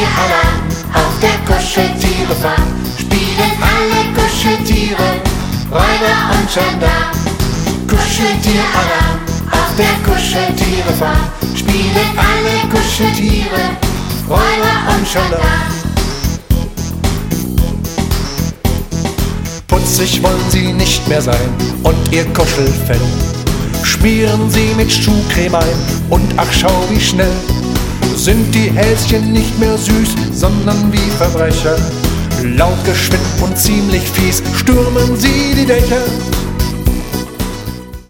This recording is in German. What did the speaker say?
Kuscheltier-Alarm auf der Kuscheltiere-Farm. Spielen alle Kuscheltiere, Räuber und Gendarm. Kuscheltier-Alarm auf der Kuscheltiere-Farm. Spielen alle Kuscheltiere, Räuber und Gendarm. Putzig wollen sie nicht mehr sein und ihr Kuschelfell schmieren sie mit Schuhcreme ein und ach schau wie schnell sind die Häschen nicht mehr süß, sondern wie Verbrecher. Laut, geschwind und ziemlich fies stürmen sie die Dächer